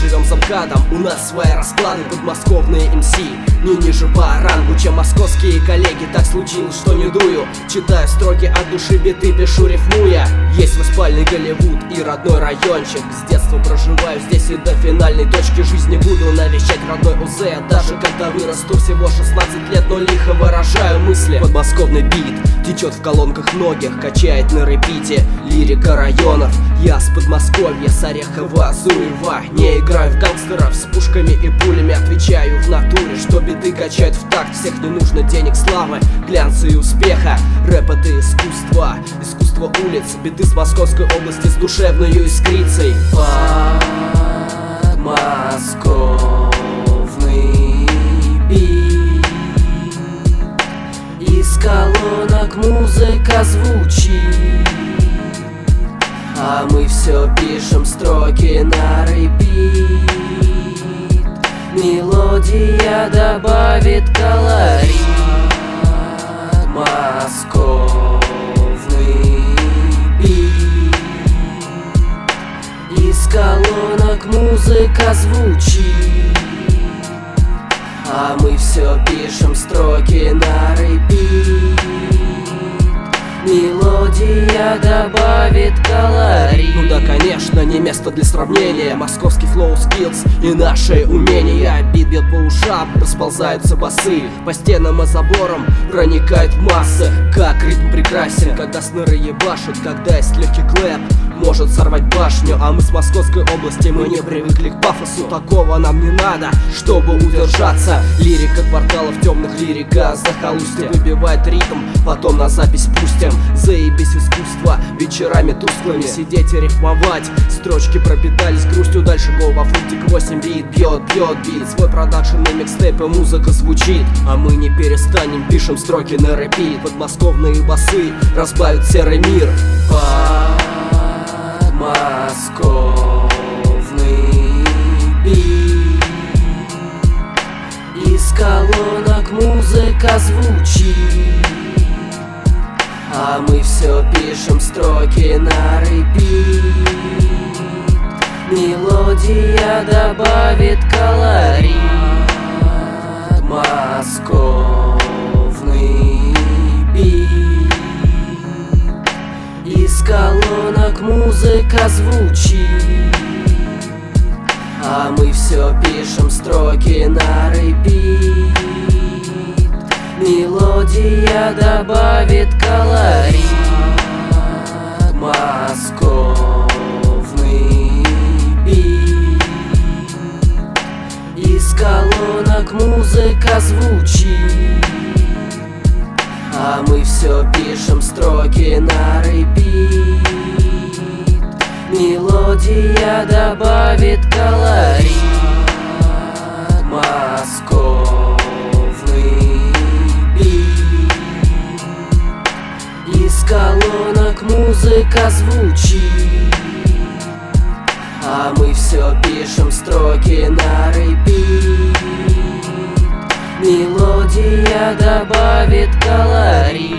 живем за МКАДом, у нас свои расклады. Подмосковные МС не ниже по рангу, чем московские коллеги. Так случилось, что не дую, читаю строки от души, биты пишу рифмуя. Есть свой спальный Голливуд и родной райончик. С детства проживаю здесь и до финальной точки жизни буду навещать родной УЗ. Даже когда вырасту, всего 16 лет, но лихо выражаю мысли. Подмосковный бит течет в колонках многих, качает на репите лирика районов. Я с Подмосковья, с Орехова, Зуева. Не играю в гангстеров, с пушками и пулями отвечаю в натуре, что биты качают в такт. Всех не нужно денег, славы, глянца и успеха. Рэп — это искусство, искусство улиц. Биты с Московской области с душевною искрицей. Подмосковный бит, из колонок музыка звучит, а мы все пишем строки на репит. Мелодия добавит колорит. Подмосковный бит, из колонок музыка звучит, а мы все пишем строки на репит. Мелодия добавит колорит. Ну да, конечно, не место для сравнения. Московский флоу скиллс и наши умения. Бит бьет по ушам, расползаются басы, по стенам и заборам проникает в массы. Как ритм прекрасен, когда сныры ебашут, когда есть легкий клэп, может сорвать башню. А мы с Московской области, мы не привыкли к пафосу. Такого нам не надо, чтобы удержаться. Лирика кварталов темных, лирика захолустья выбивает ритм, потом на запись пустим. Заебись искусство, вечерами тусклыми сидеть и рифмовать. Строчки пропитались грустью, дальше гол во фунтик 8 бит. Бьет бит, свой продакшн и микстейп, и музыка звучит, а мы не перестанем, пишем строки на репит. Подмосковные басы разбавят серый мир. Подмосковный бит, из колонок музыка звучит, а мы все пишем строки на репит. Мелодия добавит колорит. Подмосковный бит, из колонок музыка звучит, а мы все пишем строки на репит. Мелодия добавит колорит. Подмосковный бит, из колонок музыка звучит, а мы все пишем строки на репит. Мелодия добавит колорит. Подмосковный бит, из колонок музыка звучит, а мы все пишем строки на репит. Мелодия добавит колорит.